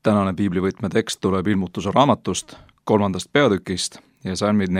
Tänane piiblivõtme tekst tuleb Ilmutuse raamatust 3. peatükist ja salmid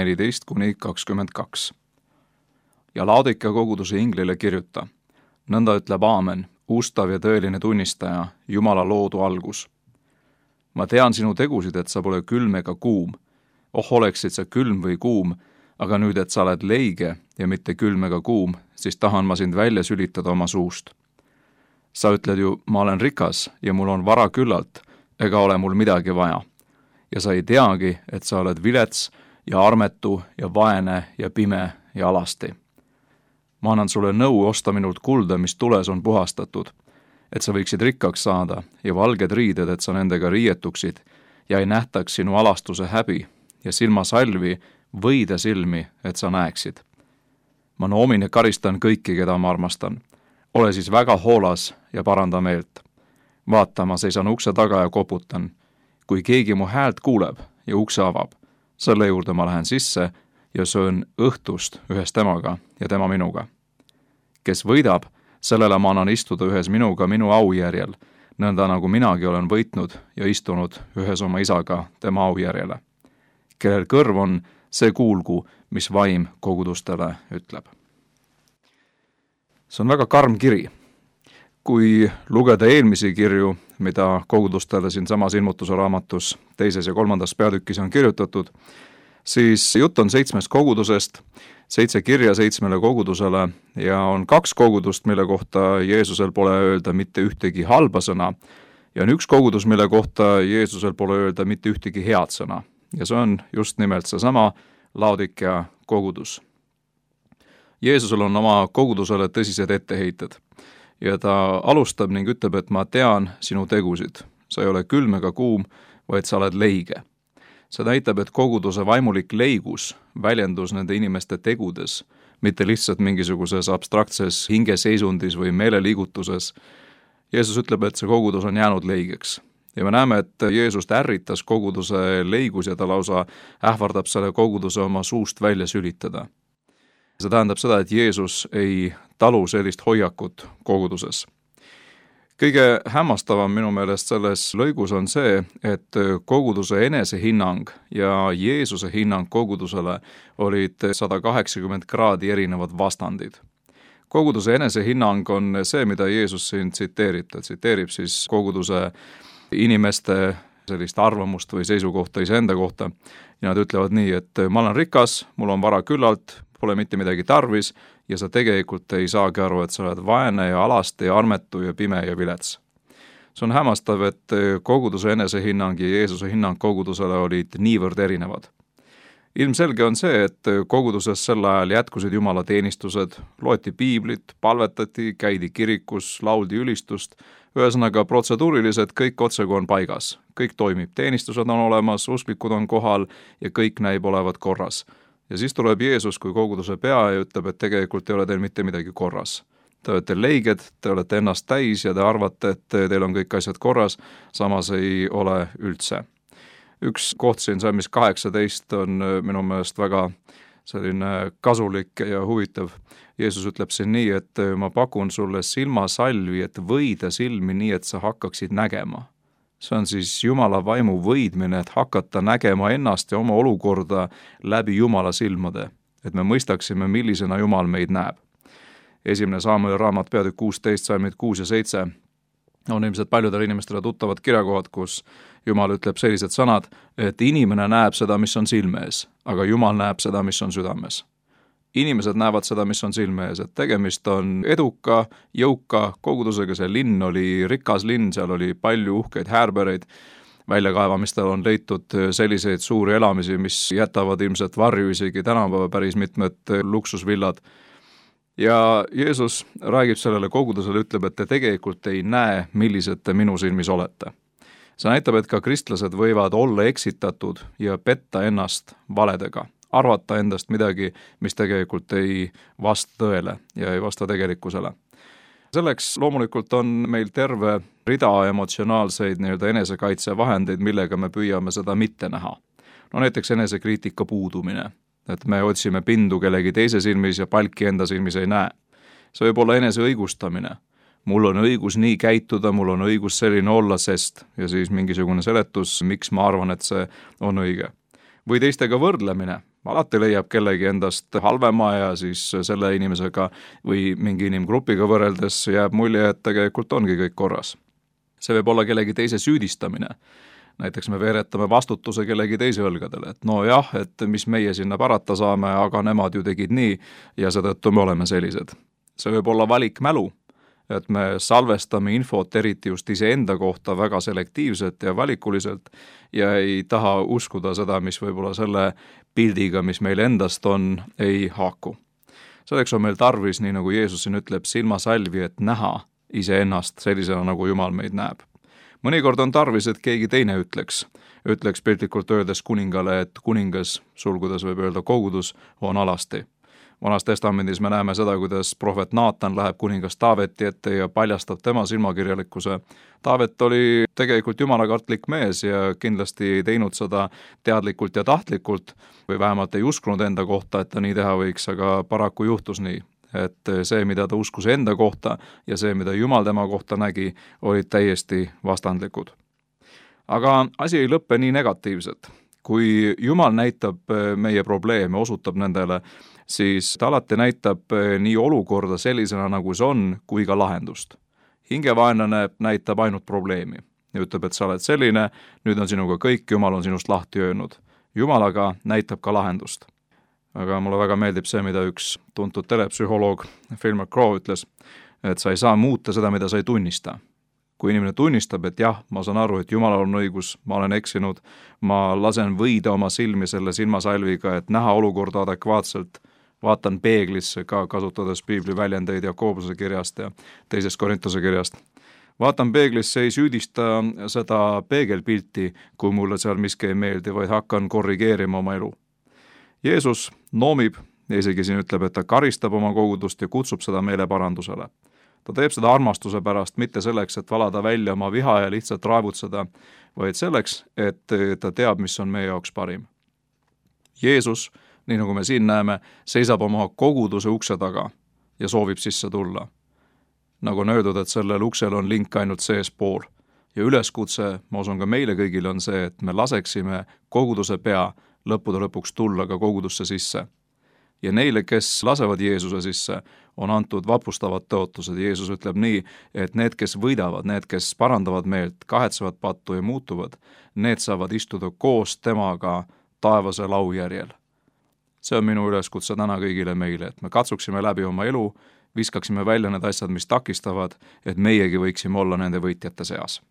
14–22. Ja Laodikea koguduse inglile kirjuta: nõnda ütleb Aamen, ustav ja tõeline tunnistaja, Jumala loodu algus. Ma tean sinu tegusid, et sa pole külm ega kuum. Oleksid sa külm või kuum, aga nüüd, et sa oled leige ja mitte külm ega kuum, siis tahan ma sind välja sülitada oma suust. Sa ütled ju, ma olen rikas ja mul on vara küllalt, ega ole mul midagi vaja. Ja sa ei teagi, et sa oled vilets ja armetu ja vaene ja pime ja alasti. Ma annan sulle nõu osta minult kulda, mis tules on puhastatud, et sa võiksid rikkaks saada ja valged riided, et sa nendega riietuksid ja ei nähtaks sinu alastuse häbi ja silmasalvi võide silmi, et sa näeksid. Ma noomin ja karistan kõiki, keda ma armastan. Ole siis väga hoolas ja paranda meelt. Vaata, ma seisan ukse taga ja koputan. Kui keegi mu häält kuuleb ja ukse avab, selle juurde ma lähen sisse ja söön õhtust ühes temaga ja tema minuga. Kes võidab, sellele ma annan istuda ühes minuga minu aujärjel, nõnda nagu minagi olen võitnud ja istunud ühes oma isaga tema aujärjele. Kellel kõrv on, see kuulgu, mis vaim kogudustele ütleb. See on väga karm kiri. Kui lugeda eelmisi kirju, mida kogudustele siin samas Ilmutuse raamatus 2. ja 3. peatükis on kirjutatud, siis jutt on 7 kogudusest, 7 kirja 7 kogudusele ja on 2 kogudust, mille kohta Jeesusel pole öelda mitte ühtegi halba sõna ja on 1 kogudus, mille kohta Jeesusel pole öelda mitte ühtegi head sõna. Ja see on just nimelt seesama Laodikea kogudus. Jeesusel on oma kogudusele tõsised etteheited ja ta alustab ning ütleb, et ma tean sinu tegusid. Sa ei ole külm ega kuum, vaid sa oled leige. See näitab, et koguduse vaimulik leigus väljendus nende inimeste tegudes, mitte lihtsalt mingisuguses abstraktses hingeseisundis või meeleliigutuses. Jeesus ütleb, et see kogudus on jäänud leigeks. Ja me näeme, et Jeesust ärritas koguduse leigus ja ta lausa ähvardab selle koguduse oma suust välja sülitada. See tähendab seda, et Jeesus ei talu sellist hoiakut koguduses. Kõige hämmastavam minu meelest selles lõigus on see, et koguduse enesehinnang ja Jeesuse hinnang kogudusele olid 180 kraadi erinevad vastandid. Koguduse enesehinnang on see, mida Jeesus siin tsiteerib siis koguduse inimeste sellist arvamust või seisukohta iseenda kohta. Ja nad ütlevad nii, et ma olen rikas, mul on vara küllalt, pole mitte midagi tarvis ja sa tegelikult ei saagi aru, et sa oled vaene ja alasti ja armetu ja pime ja vilets. See on hämmastav, et koguduse enesehinnang ja Jeesuse hinnang kogudusele olid niivõrd erinevad. Ilmselge on see, et koguduses sel ajal jätkusid Jumala teenistused, loeti piiblit, palvetati, käidi kirikus, lauldi ülistust, ühesõnaga protseduurilised kõik otseku on paigas. Kõik toimib, teenistused on olemas, usklikud on kohal ja kõik näib olevat korras. Ja siis tuleb Jeesus kui koguduse pea ja ütleb, et tegelikult ei ole teil mitte midagi korras. Te olete leiged, te olete ennast täis ja te arvate, et teil on kõik asjad korras, samas ei ole üldse. Üks koht siin salmis 18 on minu meelest väga selline kasulik ja huvitav. Jeesus ütleb siin nii, et ma pakun sulle silmasalvi, et võida silmi nii, et sa hakkaksid nägema. See on siis Jumala vaimu võidmine, et hakata nägema ennast ja oma olukorda läbi Jumala silmade, et me mõistaksime, millisena Jumal meid näeb. 1. Saamueli raamat peatükk 16, salmid 6 ja 7 on ilmselt paljudele inimestele tuttavad kirjakohad, kus Jumal ütleb sellised sõnad, et inimene näeb seda, mis on silme ees, aga Jumal näeb seda, mis on südames. Inimesed näevad seda, mis on silme ees, et tegemist on eduka, jõuka kogudusega, see linn oli rikas linn, seal oli palju uhkeid häärbereid, väljakaevamistel on leitud selliseid suuri elamisi, mis jätavad ilmselt varju isegi tänapäeva päris mitmed luksusvillad. Ja Jeesus räägib sellele kogudusele, ütleb, et te tegelikult ei näe, millised te minu silmis olete. See näitab, et ka kristlased võivad olla eksitatud ja petta ennast valedega. Arvata endast midagi, mis tegelikult ei vasta tõele ja ei vasta tegelikkusele. Selleks loomulikult on meil terve rida emotsionaalseid enesekaitsevahendeid, millega me püüame seda mitte näha. No näiteks enesekriitika puudumine, et me otsime pindu kellegi teise silmis ja palki enda silmis ei näe. See võib olla enese õigustamine. mul on õigus nii käituda, mul on õigus selline olla, sest, ja siis mingisugune seletus, miks ma arvan, et see on õige. Või teistega võrdlemine, alati leiab kellegi endast halvema ja siis selle inimesega või mingi inimgrupiga võrreldes jääb mulje, et tegelikult ongi kõik korras. See võib olla kellegi teise süüdistamine. Näiteks me veeretame vastutuse kellegi teise õlgadele, et no jah, et mis meie sinna parata saame, aga nemad ju tegid nii ja seetõttu me oleme sellised. See võib olla valikmälu, et me salvestame infot eriti just iseenda kohta väga selektiivselt ja valikuliselt ja ei taha uskuda seda, mis võib-olla selle pildiga, mis meil endast on, ei haaku. Selleks on meil tarvis, nii nagu Jeesus siin ütleb, silmasalvi, et näha iseennast sellisena, nagu Jumal meid näeb. Mõnikord on tarvis, et keegi teine ütleks piltlikult öeldes kuningale, et kuningas, sulgudes võib öelda kogudus, on alasti. Vanas testamendis me näeme seda, kuidas prohvet Naatan läheb kuningas Taaveti ette ja paljastab tema silmakirjalikkuse. Taavet oli tegelikult jumalakartlik mees ja kindlasti ei teinud seda teadlikult ja tahtlikult või vähemalt ei uskunud enda kohta, et ta nii teha võiks, aga paraku juhtus nii, et see, mida ta uskus enda kohta ja see, mida Jumal tema kohta nägi, olid täiesti vastandlikud. Aga asi ei lõppe nii negatiivselt. Kui Jumal näitab meie probleeme, osutab nendele, siis ta alati näitab nii olukorda sellisena, nagu see on, kui ka lahendust. Hingevaenlane näitab ainult probleemi ja ütleb, et sa oled selline, nüüd on sinuga kõik, Jumal on sinust lahti öelnud. Jumal aga näitab ka lahendust. Aga mulle väga meeldib see, mida üks tuntud telepsühholoog Phil McGraw ütles, et sa ei saa muuta seda, mida sa ei tunnista. Kui inimene tunnistab, et jah, ma saan aru, et Jumalal on õigus, ma olen eksinud, ma lasen võida oma silmi selle silmasalviga, et näha olukorda adekvaatselt, vaatan peeglisse ka, kasutades piibli väljendeid Jakobuse kirjast ja teisest Korintuse kirjast. Vaatan peeglisse, ei süüdista seda peegelpilti, kui mulle seal miski ei meeldi, vaid hakkan korrigeerima oma elu. Jeesus noomib ja isegi siin ütleb, et ta karistab oma kogudust ja kutsub seda meile parandusele. Ta teeb seda armastuse pärast, mitte selleks, et valada välja oma viha ja lihtsalt raevutseda, vaid selleks, et ta teab, mis on meie jaoks parim. Jeesus, nii nagu me siin näeme, seisab oma koguduse ukse taga ja soovib sisse tulla. Nagu on öeldud, et sellel uksel on link ainult seespool. Ja üleskutse, ma usun ka meile kõigile, on see, et me laseksime koguduse pea lõppude lõpuks tulla ka kogudusse sisse. Ja neile, kes lasevad Jeesuse sisse, on antud vapustavad tõotused. Jeesus ütleb nii, et need, kes võidavad, need, kes parandavad meelt, kahetsevad pattu ja muutuvad, need saavad istuda koos temaga taevase laujärjel. See on minu üleskutse täna kõigile meile, et me katsuksime läbi oma elu, viskaksime välja need asjad, mis takistavad, et meiegi võiksime olla nende võitjate seas.